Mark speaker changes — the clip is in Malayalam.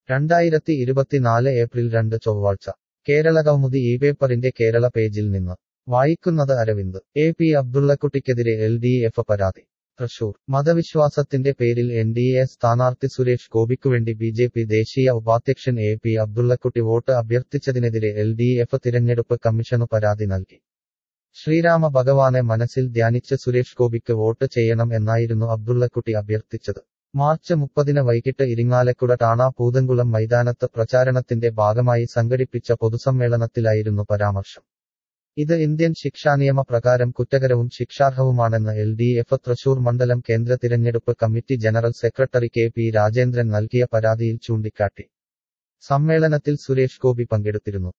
Speaker 1: 2024 ഏപ്രിൽ 2 ചൊവ്വാഴ്ച കേരളകൗമുദി ഈ പേപ്പറിന്റെ കേരള പേജിൽ നിന്ന് വായിക്കുന്നത് അരവിന്ദ്. പി അബ്ദുള്ളക്കുട്ടിക്കെതിരെ LDF പരാതി. തൃശൂർ. മതവിശ്വാസത്തിന്റെ പേരിൽ NDA സ്ഥാനാർത്ഥി സുരേഷ് ഗോപിക്കുവേണ്ടി BJP ദേശീയ ഉപാധ്യക്ഷൻ പി അബ്ദുള്ളക്കുട്ടി വോട്ട് അഭ്യർത്ഥിച്ചതിനെതിരെ LDF തിരഞ്ഞെടുപ്പ് കമ്മീഷനു പരാതി നൽകി. ശ്രീരാമ ഭഗവാനെ മനസ്സിൽ ധ്യാനിച്ച് സുരേഷ് ഗോപിക്ക് വോട്ട് ചെയ്യണം എന്നായിരുന്നു അബ്ദുള്ളക്കുട്ടി അഭ്യർത്ഥിച്ചത്. മാർച്ച് 30 വൈകിട്ട് ഇരിങ്ങാലക്കുട ടാണ പൂതൻകുളം മൈതാനത്ത് പ്രചാരണത്തിന്റെ ഭാഗമായി സംഘടിപ്പിച്ച പൊതുസമ്മേളനത്തിലായിരുന്നു പരാമർശം. ഇത് ഇന്ത്യൻ ശിക്ഷാനിയമ പ്രകാരം കുറ്റകരവും ശിക്ഷാർഹവുമാണെന്ന് LDF തൃശൂർ മണ്ഡലം കേന്ദ്ര തിരഞ്ഞെടുപ്പ് committee general secretary KP Rajendran നൽകിയ പരാതിയിൽ ചൂണ്ടിക്കാട്ടി. സമ്മേളനത്തിൽ സുരേഷ് ഗോപി പങ്കെടുത്തിരുന്നു.